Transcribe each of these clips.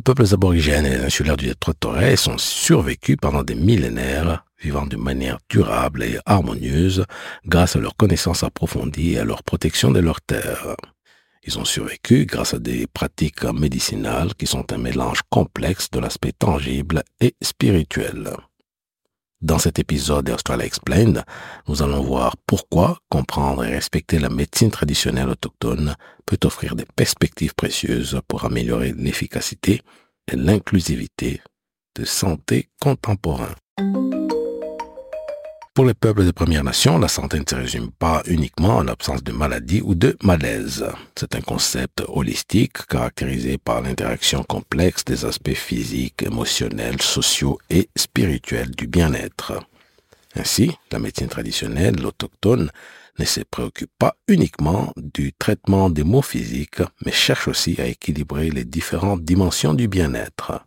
peuples aborigènes et insulaires du détroit de Torres ont survécu pendant des millénaires, vivant de manière durable et harmonieuse grâce à leur connaissance approfondie et à leur protection de leurs terres. Ils ont survécu grâce à des pratiques médicinales qui sont un mélange complexe de l'aspect tangible et spirituel. Dans cet épisode d'Australia Explained, nous allons voir pourquoi comprendre et respecter la médecine traditionnelle autochtone peut offrir des perspectives précieuses pour améliorer l'efficacité et l'inclusivité de santé contemporain. Pour les peuples des Premières Nations, la santé ne se résume pas uniquement en l'absence de maladie ou de malaise. C'est un concept holistique caractérisé par l'interaction complexe des aspects physiques, émotionnels, sociaux et spirituels du bien-être. Ainsi, la médecine traditionnelle autochtone ne se préoccupe pas uniquement du traitement des maux physiques, mais cherche aussi à équilibrer les différentes dimensions du bien-être.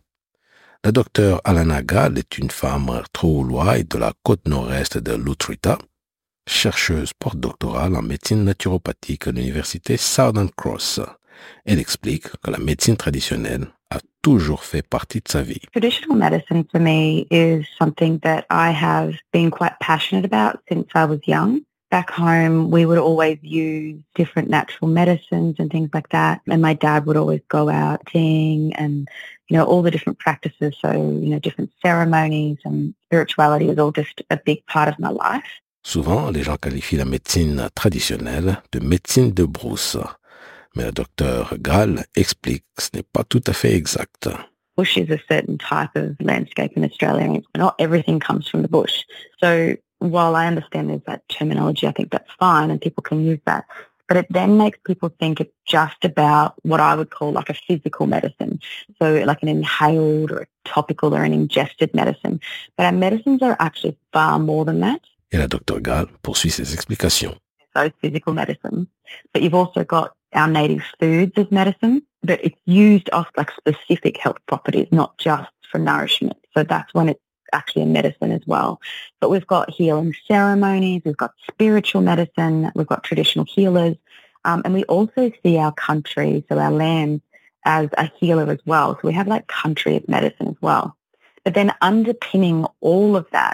La docteure Alana Gall est une femme Trooulois de la côte nord-est de l'Utrita, chercheuse postdoctorale en médecine naturopathique à l'université Southern Cross. Elle explique que la médecine traditionnelle a toujours fait partie de sa vie. Traditional medicine for me is something that I have been quite passionate about since I was young. Back home, we would always use different natural medicines and things like that. And my dad would always go out sing and, all the different practices. So, different ceremonies and spirituality was all just a big part of my life. Souvent, les gens qualifient la médecine traditionnelle de médecine de brousse. Mais la docteure Gall explique que ce n'est pas tout à fait exact. Bush is a certain type of landscape in Australia. Not everything comes from the bush. So while I understand there's that terminology, I think that's fine and people can use that. But it then makes people think it's just about what I would call like a physical medicine. So like an inhaled or a topical or an ingested medicine. But our medicines are actually far more than that. Et la docteure Gall poursuit ses explications. Those physical medicines. But you've also got our native foods as medicine, but it's used off like specific health properties, not just for nourishment. So that's when it's actually a medicine as well. But we've got healing ceremonies, we've got spiritual medicine, we've got traditional healers, and we also see our country, so our land, as a healer as well. So we have like country of medicine as well. But then underpinning all of that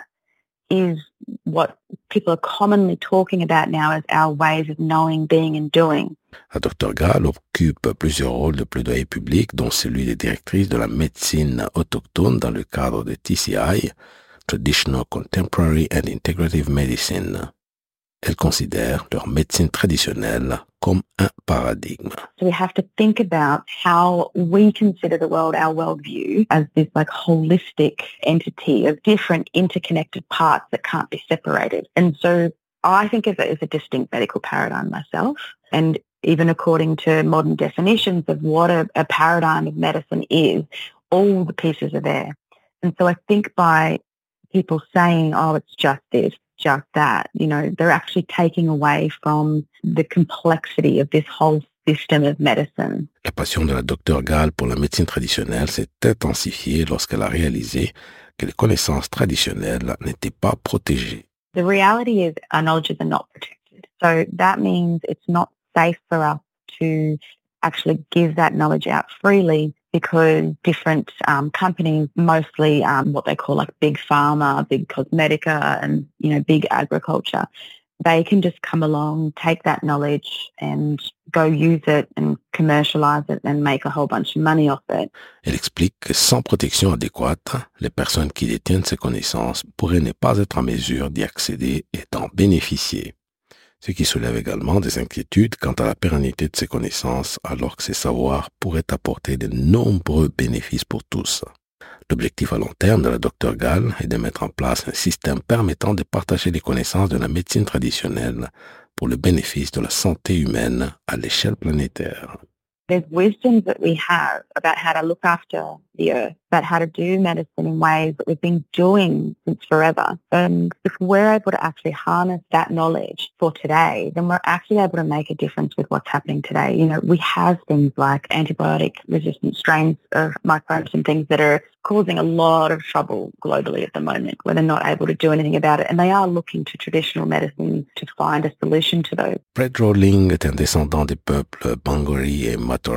is what people are commonly talking about now as our ways of knowing, being and doing. La docteure Gall occupe plusieurs rôles de plaidoyer public, dont celui de directrice de la médecine autochtone dans le cadre de TCI, Traditional, Contemporary and Integrative Medicine. Elle considère leur médecine traditionnelle comme un paradigme. So we have to think about how we consider the world, our worldview, as this like holistic entity of different interconnected parts that can't be separated. And so I think of it as a distinct medical paradigm myself. And even according to modern definitions of what a paradigm of medicine is, all the pieces are there. And so I think by people saying, oh, it's just this, just that, they're actually taking away from the complexity of this whole system of medicine. La passion de la docteure Gall pour la médecine traditionnelle s'est intensifiée lorsqu'elle a réalisé que les connaissances traditionnelles n'étaient pas protégées. The reality is our knowledges are not protected. So that means it's not safe for us to actually give that knowledge out freely because different companies, mostly what they call like big pharma, big cosmetica and, big agriculture, they can just come along, take that knowledge and go use it and commercialize it and make a whole bunch of money off it. Elle explique que sans protection adéquate, les personnes qui détiennent ces connaissances pourraient ne pas être en mesure d'y accéder et d'en bénéficier. Ce qui soulève également des inquiétudes quant à la pérennité de ces connaissances alors que ces savoirs pourraient apporter de nombreux bénéfices pour tous. L'objectif à long terme de la docteure Gall est de mettre en place un système permettant de partager les connaissances de la médecine traditionnelle pour le bénéfice de la santé humaine à l'échelle planétaire. There's wisdom that we have about how to look after the earth, about how to do medicine in ways that we've been doing since forever. And if we're able to actually harness that knowledge for today, then we're actually able to make a difference with what's happening today. We have things like antibiotic-resistant strains of microbes and things that are causing a lot of trouble globally at the moment, where they're not able to do anything about it. And they are looking to traditional medicine to find a solution to those. Fred Rowling est un descendant des peuples Bangori et Matora,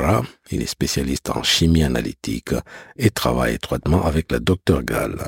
Il est spécialiste en chimie analytique et travaille étroitement avec la Dr Gall.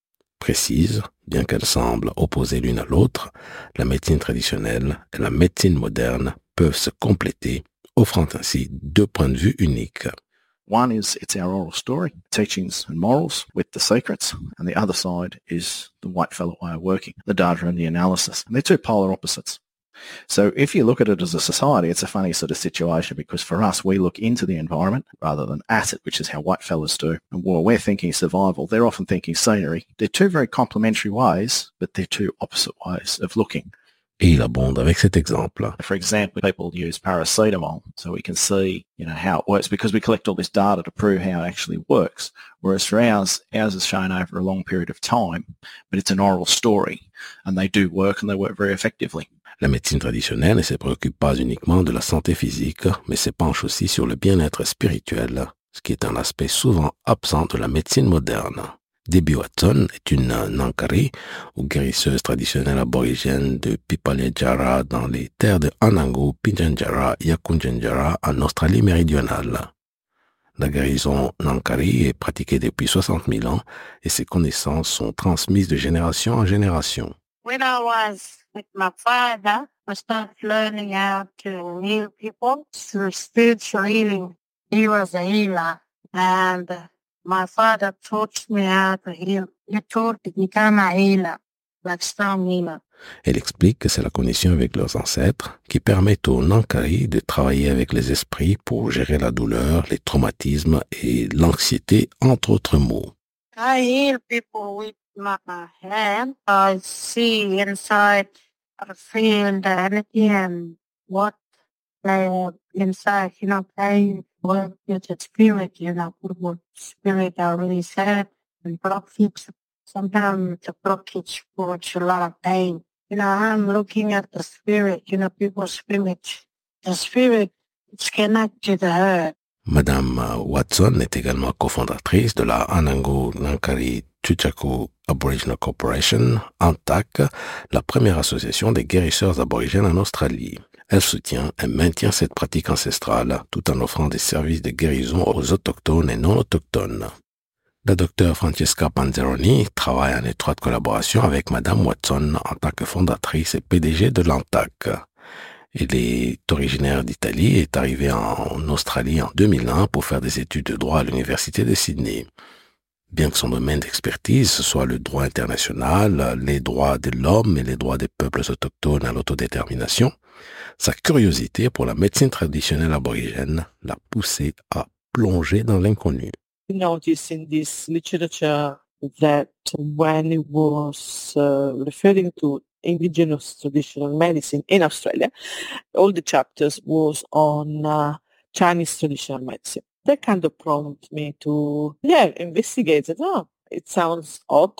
Précise, bien qu'elles semblent opposées l'une à l'autre, la médecine traditionnelle et la médecine moderne peuvent se compléter, offrant ainsi deux points de vue uniques. One is it's our oral story, teachings and morals with the secrets, and the other side is the white-fellow way of working, the data and the analysis. And they're two polar opposites. So if you look at it as a society, it's a funny sort of situation because for us, we look into the environment rather than at it, which is how white fellas do. And while we're thinking survival, they're often thinking scenery. They're two very complementary ways, but they're two opposite ways of looking. Et il abonde avec cet exemple. For example, people use paracetamol so we can see, how it works because we collect all this data to prove how it actually works. Whereas for ours is shown over a long period of time, but it's an oral story and they do work and they work very effectively. La médecine traditionnelle ne se préoccupe pas uniquement de la santé physique, mais se penche aussi sur le bien-être spirituel, ce qui est un aspect souvent absent de la médecine moderne. Debbie Watson est une Nankari, ou guérisseuse traditionnelle aborigène de Pipalejara dans les terres de Anangu, Pitjantjatjara, Yakuntjatjara en Australie méridionale. La guérison Nankari est pratiquée depuis 60 000 ans et ses connaissances sont transmises de génération en génération. When I was with my father, I started learning how to heal people through spiritual healing. He was a healer, and my father taught me how to heal. He taught me to become a healer, like strong healer. Elle explique que c'est la connexion avec leurs ancêtres qui permet aux Nankari de travailler avec les esprits pour gérer la douleur, les traumatismes et l'anxiété, entre autres mots. I heal people with my hand. I see inside, I feel the energy and what they have inside, pain, work with the spirit, what spirit are really sad and blockage. Sometimes the blockage causes a lot of pain. I'm looking at the spirit, people's spirit. The spirit is connected to her. Madame Watson est également cofondatrice de la Anangu Nankari Tjuutjaku Aboriginal Corporation, ANTAC, la première association des guérisseurs aborigènes en Australie. Elle soutient et maintient cette pratique ancestrale tout en offrant des services de guérison aux autochtones et non autochtones. La docteure Francesca Panzeroni travaille en étroite collaboration avec Madame Watson en tant que fondatrice et PDG de l'ANTAC. Elle est originaire d'Italie et est arrivée en Australie en 2001 pour faire des études de droit à l'Université de Sydney. Bien que son domaine d'expertise soit le droit international, les droits de l'homme et les droits des peuples autochtones à l'autodétermination, sa curiosité pour la médecine traditionnelle aborigène l'a poussée à plonger dans l'inconnu. We notice in this literature that when it was referring to indigenous traditional medicine in Australia, all the chapters was on Chinese traditional medicine. That kind of prompted me to, investigate it. It sounds odd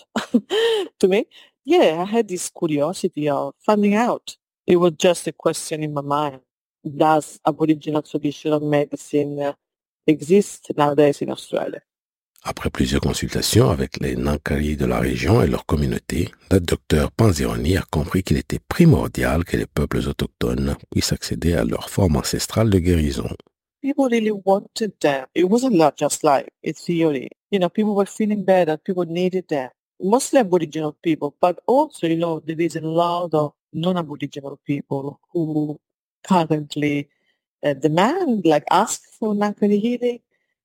to me. I had this curiosity of finding out. It was just a question in my mind. Does Aboriginal traditional medicine exist nowadays in Australia? Après plusieurs consultations avec les Nankari de la région et leur communauté, la docteure Panzeroni a compris qu'il était primordial que les peuples autochtones puissent accéder à leur forme ancestrale de guérison. People really wanted that. It wasn't not just like a theory. People were feeling better. People needed that. Mostly Aboriginal people, but also, there is a lot of non-Aboriginal people who currently demand, ask for Nankari healing.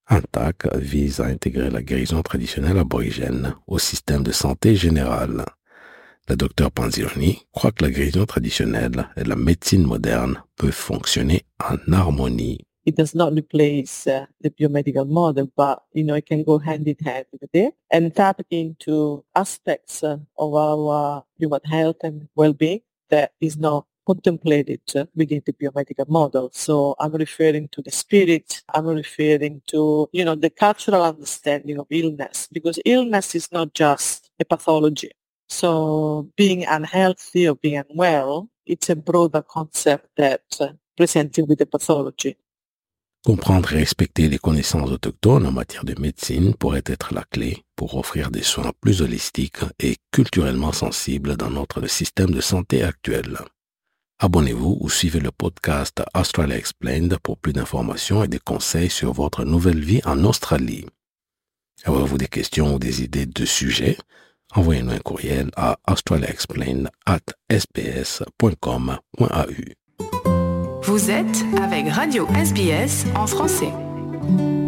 ANTAC vise à intégrer la guérison traditionnelle aborigène au système de santé général. La docteure Panzeroni croit que la guérison traditionnelle et la médecine moderne peuvent fonctionner en harmonie. It does not replace the biomedical model, but, it can go hand in hand with it and tap into aspects of our human health and well-being that is not contemplated within the biomedical model. So I'm referring to the spirit. I'm referring to, the cultural understanding of illness, because illness is not just a pathology. So being unhealthy or being unwell, it's a broader concept that presented with the pathology. Comprendre et respecter les connaissances autochtones en matière de médecine pourrait être la clé pour offrir des soins plus holistiques et culturellement sensibles dans notre système de santé actuel. Abonnez-vous ou suivez le podcast Australia Explained pour plus d'informations et des conseils sur votre nouvelle vie en Australie. Avez-vous des questions ou des idées de sujets? Envoyez-nous un courriel à australiaexplained@sbs.com.au. Vous êtes avec Radio SBS en français.